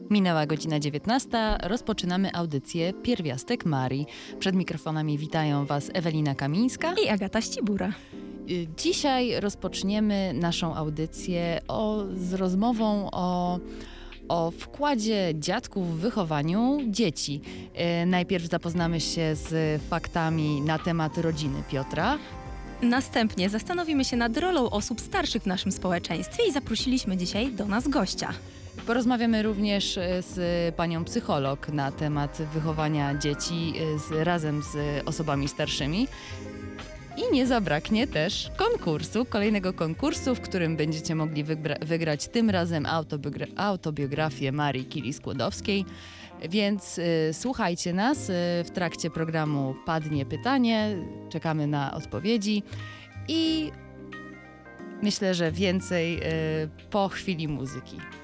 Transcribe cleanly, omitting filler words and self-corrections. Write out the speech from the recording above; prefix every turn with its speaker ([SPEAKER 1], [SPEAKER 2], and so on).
[SPEAKER 1] Minęła godzina 19. Rozpoczynamy audycję Pierwiastek Marii. Przed mikrofonami witają Was Ewelina Kamińska
[SPEAKER 2] i Agata Ścibura.
[SPEAKER 1] Dzisiaj rozpoczniemy naszą audycję z rozmową o wkładzie dziadków w wychowaniu dzieci. Najpierw zapoznamy się z faktami na temat rodziny Piotra.
[SPEAKER 2] Następnie zastanowimy się nad rolą osób starszych w naszym społeczeństwie i zaprosiliśmy dzisiaj do nas gościa.
[SPEAKER 1] Porozmawiamy również z panią psycholog na temat wychowania dzieci razem z osobami starszymi. I nie zabraknie też kolejnego konkursu, w którym będziecie mogli wygrać tym razem autobiografię Marii Curie-Skłodowskiej. Więc słuchajcie nas, w trakcie programu padnie pytanie, czekamy na odpowiedzi i myślę, że więcej po chwili muzyki.